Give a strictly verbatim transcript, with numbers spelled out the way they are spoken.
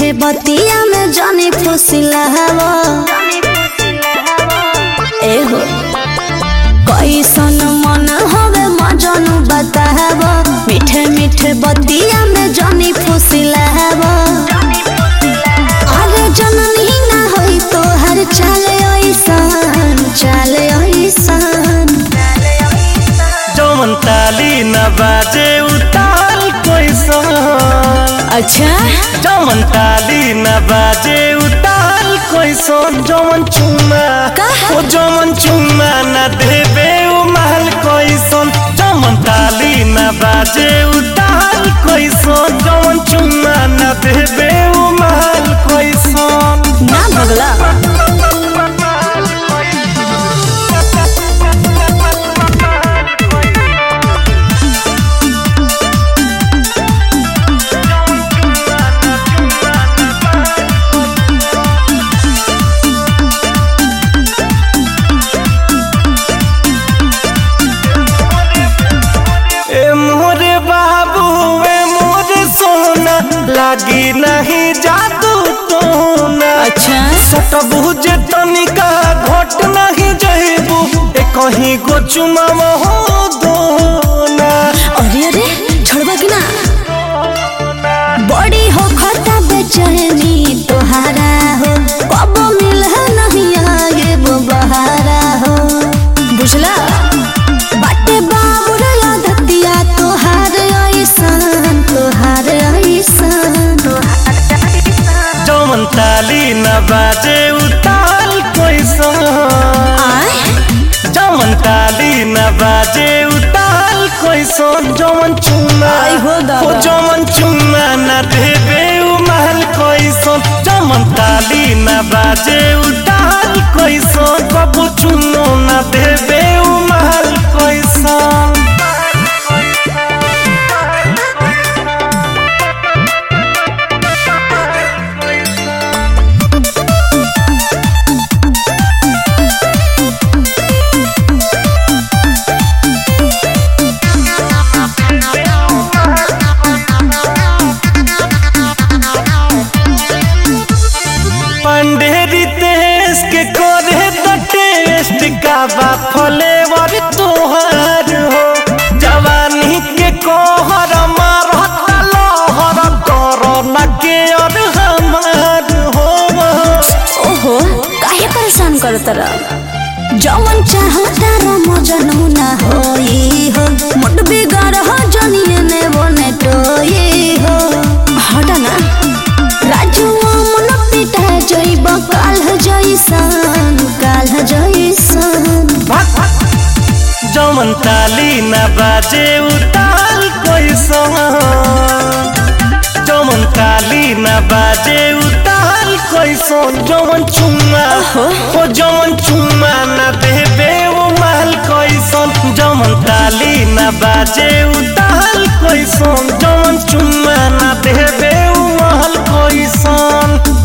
मीठे बतिया में जानी फुसिला हवा एहो कैसन मन हवे मजनू बतावा मीठे मीठे बतिया में जानी फुसिला हवा आगे जननी ना होई तो हर चाले ऐसान चाले ऐसान जौन ताली न बाजे उताल कैसन। अच्छा जौन ताली न बाजे उताल कैसन जौन चुमा ओ जौन चुमा न देबे उ महल कैसन। जौन ताली न बाजे उताल कैसन जौन चुमा न देबे उ महल कैसन। ना भगला लागी नहीं जादू तो ना अच्छा सटबू जे तनिका घोट नहीं जइबू ए कहीं गो चुमा हो दो ना। अरे अरे छोड़बा कि ना बड़ी हो खता बेचैनी तोहारा हो कब मिल नहीं आगे वो बहारा हो बुझला बाटे बाबुर धतिया तोहार ऐसान तोहार ऐसान। जौन ताली न बाजे उताल कैसन। जौन ताली न बाजे उताल कैसन जौन चुमा ओ जौन चुमा न देबे उ महल कैसन। जौन ताली न बाजे उताल कैसन कबू चुनो न देबे उ महल कैसन। पंडेरी देश के करे तो टेस्ट का बा फ्लेवर तोहर हो जवानी के कोहर मारत लहर करो न के और हमार हो। ओहो काहे परेशान करत रह जवन चाहता रो मजनू ना होई हो मुट बिगाड़ हो जनिए ने बने टोई हो हटा ना राजुआ मन पिटा जइब काल जइसन काल जइसन। जौन ताली न बाजे उताल कैसन। जौन ताली न बाजे उताल कैसन जौन चुमा ओ जौन चुमा न देबे उ महल कैसन। जौन ताली न बाजे उताल कैसन जौन चुमा न देबे उ महल कैसन।